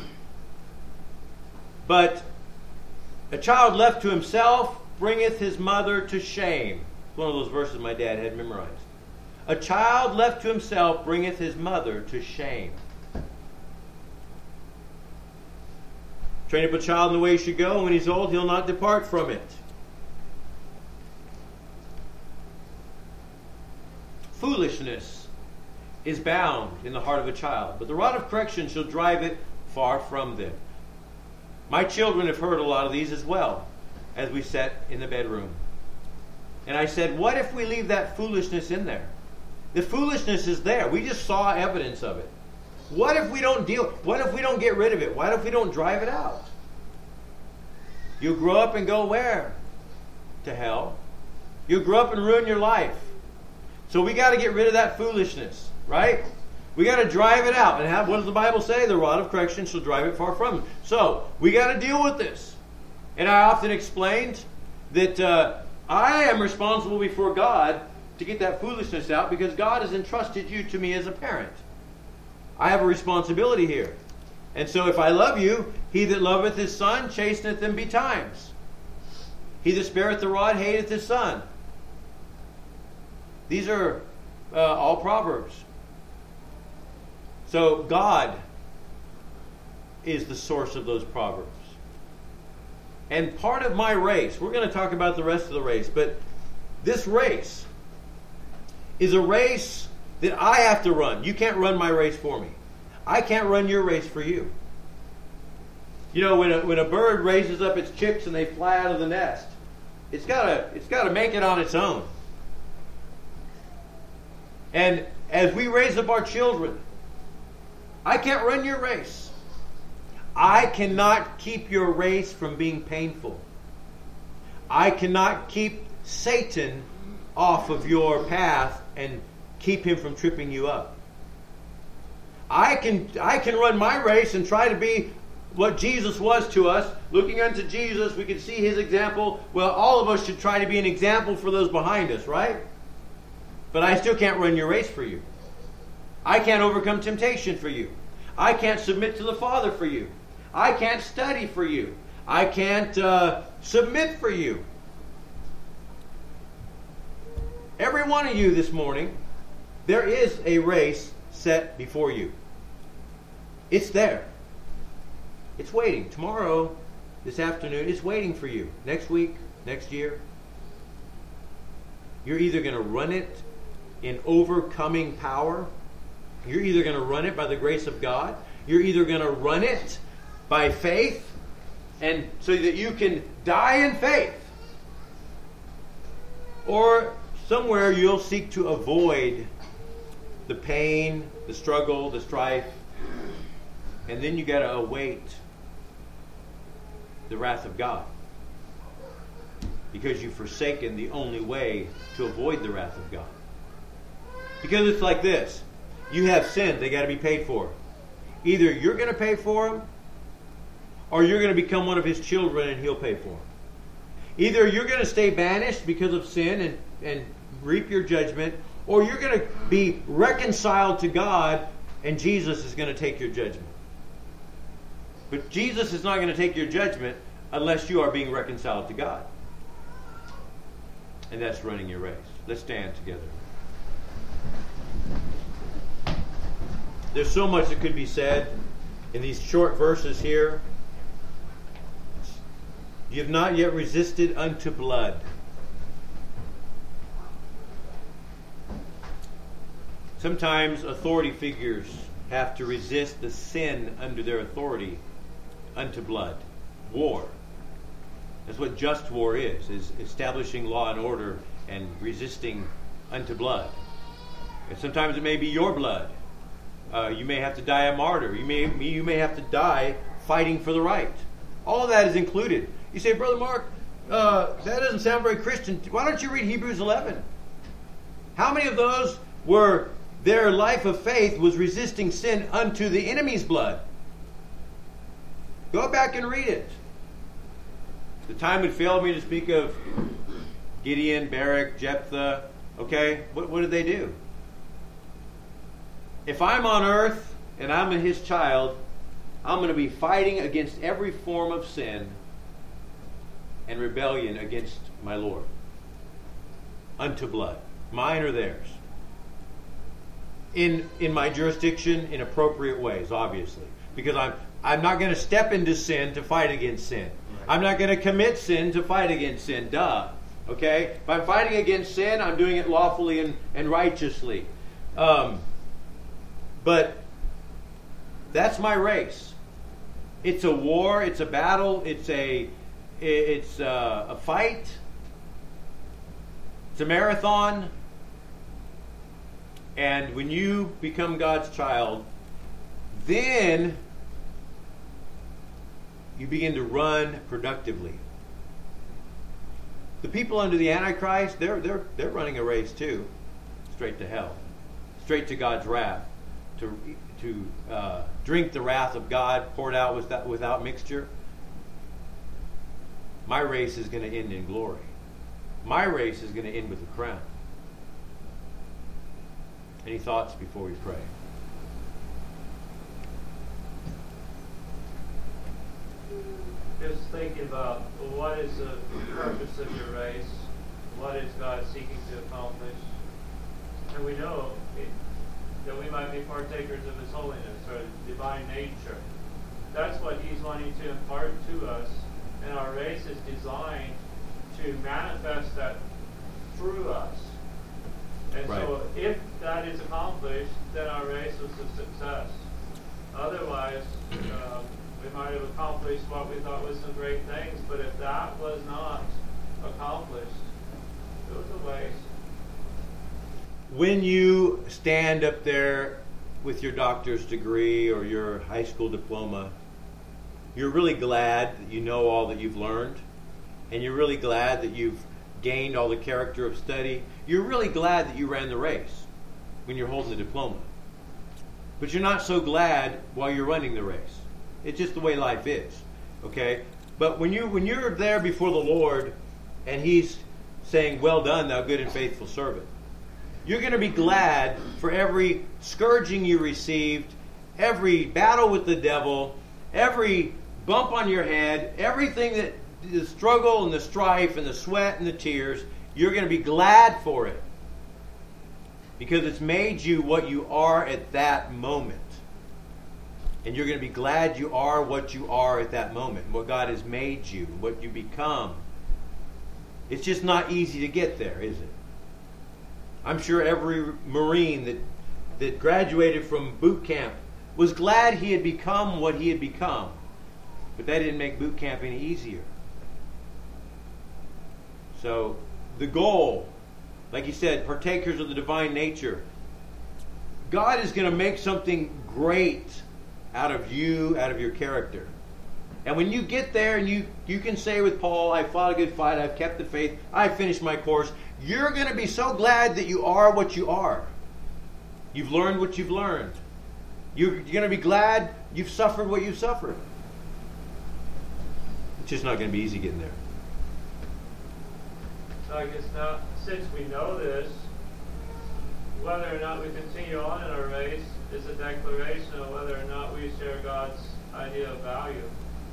Speaker 1: But a child left to himself bringeth his mother to shame. It's one of those verses my dad had memorized. A child left to himself bringeth his mother to shame. Train up a child in the way he should go, and when he's old, he'll not depart from it. Foolishness is bound in the heart of a child, but the rod of correction shall drive it far from them. My children have heard a lot of these as well, as we sat in the bedroom. And I said, what if we leave that foolishness in there? The foolishness is there. We just saw evidence of it. What if we don't deal? What if we don't get rid of it? What if we don't drive it out? You'll grow up and go where? To hell. You'll grow up and ruin your life. So we got to get rid of that foolishness, right? We got to drive it out. And have, what does the Bible say? The rod of correction shall drive it far from them. So we got to deal with this. And I often explained that uh, I am responsible before God to get that foolishness out because God has entrusted you to me as a parent. I have a responsibility here. And so if I love you, he that loveth his son chasteneth him betimes. He that spareth the rod hateth his son. These are uh, all Proverbs. So God is the source of those Proverbs. And part of my race, we're going to talk about the rest of the race, but this race is a race that I have to run. You can't run my race for me. I can't run your race for you. You know, when a, when a bird raises up its chicks and they fly out of the nest, it's gotta, it's gotta make it on its own. And as we raise up our children, I can't run your race. I cannot keep your race from being painful. I cannot keep Satan off of your path and keep him from tripping you up. I can I can run my race and try to be what Jesus was to us. Looking unto Jesus, we can see his example. Well, all of us should try to be an example for those behind us, right? But I still can't run your race for you. I can't overcome temptation for you. I can't submit to the Father for you. I can't study for you. I can't uh, submit for you. Every one of you this morning, there is a race set before you. It's there. It's waiting. Tomorrow, this afternoon, it's waiting for you. Next week, next year. You're either going to run it in overcoming power. You're either going to run it by the grace of God. You're either going to run it by faith, and so that you can die in faith. Or somewhere you'll seek to avoid the pain, the struggle, the strife, and then you got to await the wrath of God because you've forsaken the only way to avoid the wrath of God. Because it's like this: you have sinned, they got to be paid for. Either you're going to pay for them, or you're going to become one of his children and he'll pay for them. Either you're going to stay banished because of sin and, and reap your judgment, or you're going to be reconciled to God and Jesus is going to take your judgment. But Jesus is not going to take your judgment unless you are being reconciled to God. And that's running your race. Let's stand together. There's so much that could be said in these short verses here. You have not yet resisted unto blood. Sometimes authority figures have to resist the sin under their authority unto blood. War. That's what just war is, is establishing law and order and resisting unto blood. And sometimes it may be your blood. Uh, you may have to die a martyr. You may, you may have to die fighting for the right. All of that is included. You say, Brother Mark, uh, that doesn't sound very Christian. Why don't you read Hebrews eleven? How many of those were their life of faith was resisting sin unto the enemy's blood? Go back and read it. The time would fail me to speak of Gideon, Barak, Jephthah. Okay, what, what did they do? If I'm on earth and I'm his child, I'm going to be fighting against every form of sin and rebellion against my Lord. Unto blood. Mine or theirs. In in my jurisdiction, in appropriate ways, obviously. Because I'm I'm not going to step into sin to fight against sin. Right. I'm not going to commit sin to fight against sin. Duh. Okay? If I'm fighting against sin, I'm doing it lawfully and, and righteously. Um, but that's my race. It's a war. It's a battle. It's a it's a, a fight. It's a marathon. And when you become God's child, then you begin to run productively. The people under the Antichrist, they're they're they're running a race too, straight to hell, straight to God's wrath, to to uh, drink the wrath of God poured out without without mixture. My race is going to end in glory. My race is going to end with a crown. Any thoughts before we pray?
Speaker 2: Just thinking about, well, what is the purpose of your race? What is God seeking to accomplish? And we know it, that we might be partakers of His holiness or divine nature. That's what He's wanting to impart to us. And our race is designed to manifest that through us. And right. So if that is accomplished, then our race was a success. Otherwise, um, we might have accomplished what we thought was some great things, but if that was not accomplished, it was a waste.
Speaker 1: When you stand up there with your doctor's degree or your high school diploma, you're really glad that you know all that you've learned, and you're really glad that you've gained all the character of study. You're really glad that you ran the race when you're holding the diploma. But you're not so glad while you're running the race. It's just the way life is, okay? But when you when you're there before the Lord and He's saying, "Well done, thou good and faithful servant," you're going to be glad for every scourging you received, every battle with the devil, every bump on your head, everything that the struggle and the strife and the sweat and the tears. You're going to be glad for it because it's made you what you are at that moment. And you're going to be glad you are what you are at that moment, what God has made you, what you become. It's just not easy to get there, is it? I'm sure every Marine that that graduated from boot camp was glad he had become what he had become. But that didn't make boot camp any easier. So the goal, like you said, partakers of the divine nature. God is going to make something great out of you, out of your character. And when you get there and you, you can say with Paul, I fought a good fight, I've kept the faith, I finished my course, you're going to be so glad that you are what you are. You've learned what you've learned. You're, you're going to be glad you've suffered what you've suffered. It's just not going to be easy getting there.
Speaker 2: So I guess now, since we know this, whether or not we continue on in our race is a declaration of whether or not we share God's idea of value.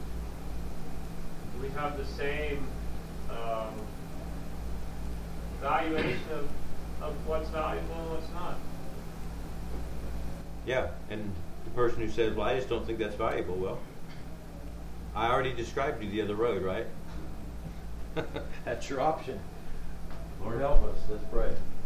Speaker 2: We have the same um, valuation of, of what's valuable and what's not.
Speaker 1: Yeah, and the person who says, well, I just don't think that's valuable, well, I already described you the other road, right? That's your option. Lord help us. Let's pray.